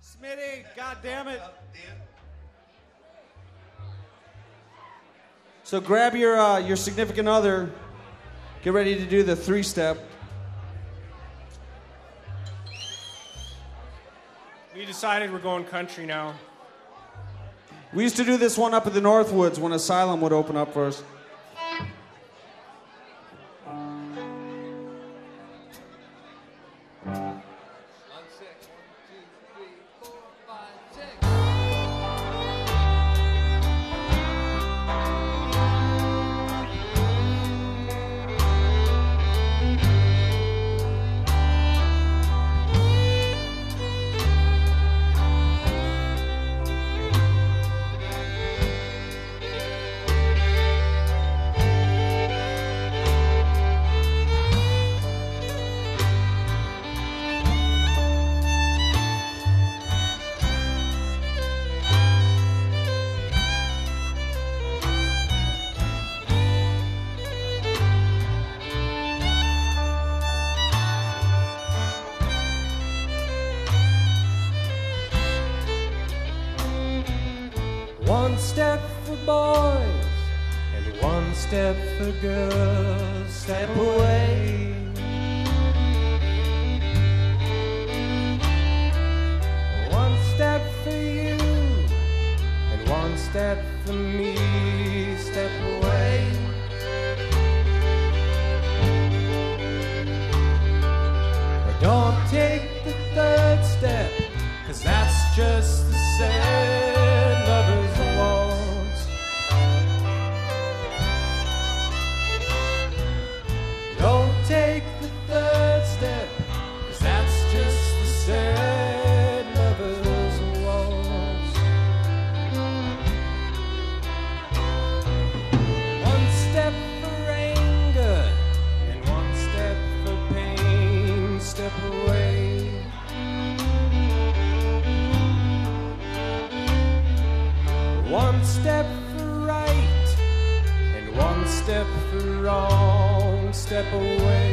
Smitty, God damn it. So grab your significant other. Get ready to do the 3-step. We decided we're going country now. We used to do this one up at the Northwoods when Asylum would open up for us. One step for boys and one step for girls. Step away. One step for you and one step for me. Step away. But don't take the third step, 'cause that's just the sad lovers waltz. Don't take the third step, 'cause that's just the sad lovers waltz. One step for anger and one step for pain. Step away. One step for right and one step for wrong. Step away.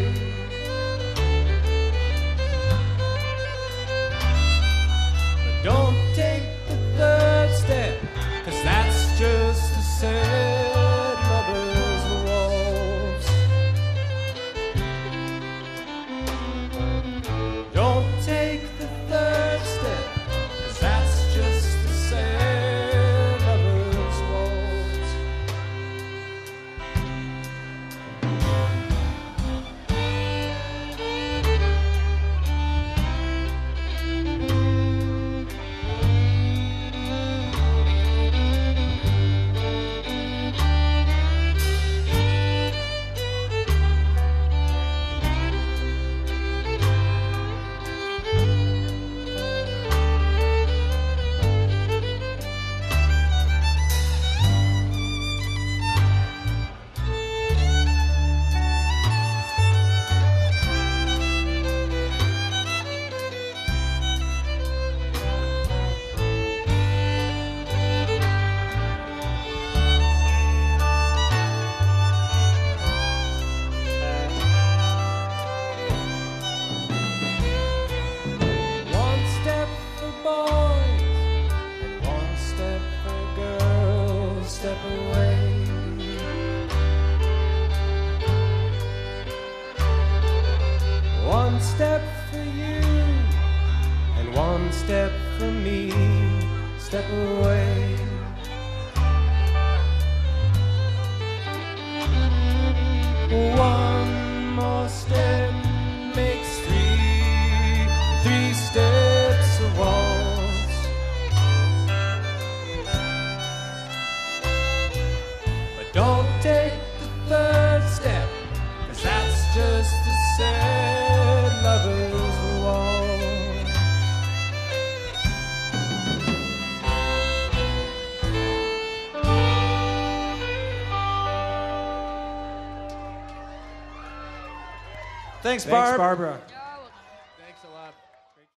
But don't take the third step, 'cause that's just the sad lovers' waltz. Don't take the third step, 'cause that's just the sad lovers' waltz. One step for boys and one step for girls. Step away. One step for you and one step for me. Step away. One more step makes three steps of waltz. But don't take the third step, 'cause that's just the sad lovers' waltz. Thanks, Barb. Thanks, Barbara.